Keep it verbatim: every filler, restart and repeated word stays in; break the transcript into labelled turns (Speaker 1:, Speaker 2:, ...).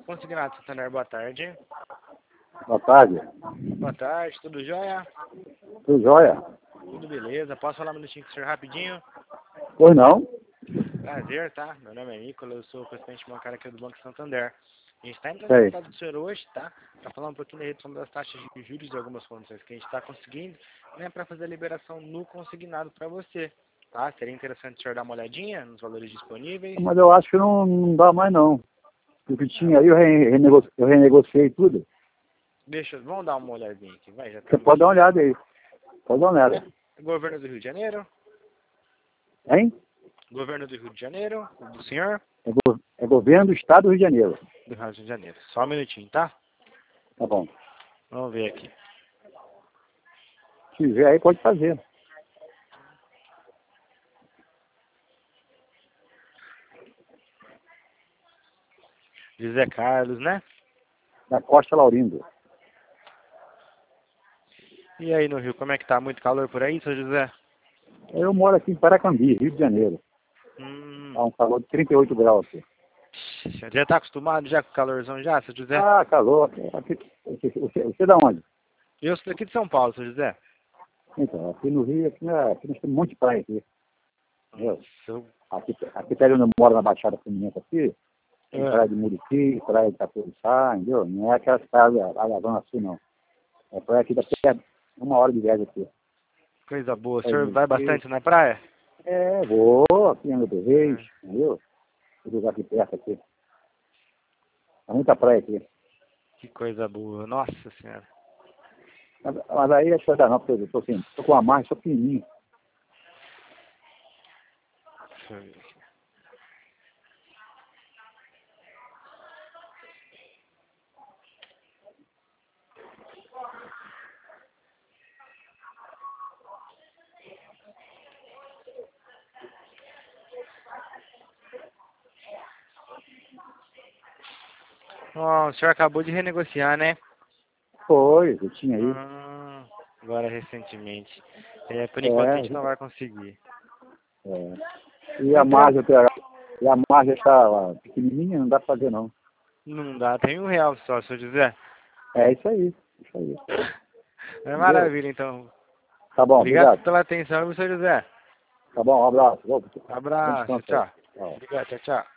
Speaker 1: Consignado Santander, boa tarde.
Speaker 2: Boa tarde.
Speaker 1: Boa tarde, tudo jóia?
Speaker 2: Tudo jóia?
Speaker 1: Tudo beleza. Posso falar um minutinho com o senhor rapidinho?
Speaker 2: Pois não?
Speaker 1: Prazer, tá? Meu nome é Nicolas, eu sou o presidente bancário aqui do Banco Santander. A gente está entrando
Speaker 2: Sei.
Speaker 1: em contato do senhor hoje, tá? Para falar um pouquinho da redução das taxas de juros de algumas condições que a gente está conseguindo, né? Para fazer a liberação no consignado para você, tá? Seria interessante o senhor dar uma olhadinha nos valores disponíveis.
Speaker 2: Mas eu acho que não, não dá mais não. O que tinha aí eu, re, renego, eu renegociei tudo.
Speaker 1: Deixa, vamos dar uma olhadinha aqui, vai, já
Speaker 2: Você
Speaker 1: estamos
Speaker 2: pode dar uma
Speaker 1: aqui.
Speaker 2: olhada aí. Pode dar uma olhada.
Speaker 1: Governo do Rio de Janeiro.
Speaker 2: Hein?
Speaker 1: Governo do Rio de Janeiro, do senhor.
Speaker 2: É, go, é governo do estado do Rio de Janeiro.
Speaker 1: Do Rio de Janeiro. Só um minutinho, tá?
Speaker 2: Tá bom.
Speaker 1: Vamos ver aqui.
Speaker 2: Se tiver aí, pode fazer.
Speaker 1: José Carlos, né?
Speaker 2: Da Costa Laurindo.
Speaker 1: E aí no Rio, como é que tá? Muito calor por aí, seu José?
Speaker 2: Eu moro aqui em Paracambi, Rio de Janeiro.
Speaker 1: Hum.
Speaker 2: Tá um calor de trinta e oito graus aqui.
Speaker 1: Já tá acostumado já com o calorzão já, seu José?
Speaker 2: Ah, calor. Aqui, você, você, você é da onde?
Speaker 1: Eu sou daqui de São Paulo, seu José.
Speaker 2: Então, aqui no Rio, aqui, né, aqui nós temos um monte de praia aqui. Entendeu?
Speaker 1: Sou...
Speaker 2: Aqui, aqui perto onde eu moro, na Baixada Fluminense aqui, tem
Speaker 1: É.
Speaker 2: praia de Murici, praia de Itapuruçá, entendeu? Não é aquelas praias da da Zona Sul, não. É praia aqui daqui a uma hora de viagem aqui.
Speaker 1: Coisa boa. O
Speaker 2: Praia de
Speaker 1: senhor vai
Speaker 2: Murici.
Speaker 1: bastante na praia?
Speaker 2: É, vou, aqui em Angra do Reis,
Speaker 1: É.
Speaker 2: entendeu? Vou jogar aqui perto aqui. Tem muita praia aqui.
Speaker 1: Que coisa boa. Nossa Senhora.
Speaker 2: Mas, mas aí acho que vai dar não, porque eu tô, assim, tô com a margem, só pequenininho.
Speaker 1: Deixa eu ver aqui. Ó, o senhor acabou de renegociar, né?
Speaker 2: Foi, eu tinha aí.
Speaker 1: Ah, agora recentemente. É, por enquanto a
Speaker 2: É,
Speaker 1: gente não vai conseguir.
Speaker 2: é. E a
Speaker 1: Mas tran-
Speaker 2: margem, e a margem está pequenininha, não dá pra fazer não.
Speaker 1: não dá, tem um real só, seu José.
Speaker 2: É isso aí, isso aí.
Speaker 1: É
Speaker 2: Entendeu?
Speaker 1: maravilha, então.
Speaker 2: Tá bom,
Speaker 1: Obrigado
Speaker 2: obrigado.
Speaker 1: pela atenção, seu José.
Speaker 2: Tá bom, um abraço. Bom
Speaker 1: Abraço,
Speaker 2: descanso aí.
Speaker 1: tchau.
Speaker 2: Tchau.
Speaker 1: Obrigado, tchau, tchau.